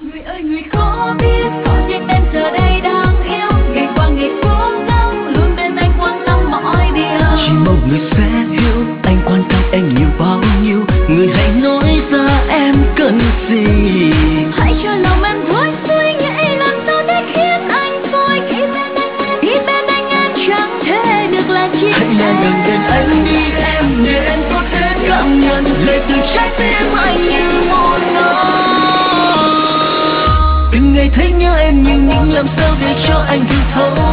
Người ơi người có biết có biết em giờ đây đang yêu, ngày qua ngày cố gắng luôn bên anh quan tâm mọi điều. Chỉ mong người sẽ hiểu anh quan tâm em nhiều bao nhiêu, người hãy nói ra em cần gì. Hãy cho lòng em vui suy nghĩ làm sao để khiến anh vui khi bên anh em chẳng thể được là chia sẻ. Hãy nhẹ nhàng bên anh đi em để em có thể cảm nhận lệ từ trái tim anh như một ngày thấy nhớ em nhưng làm sao để cho anh hiểu thấu.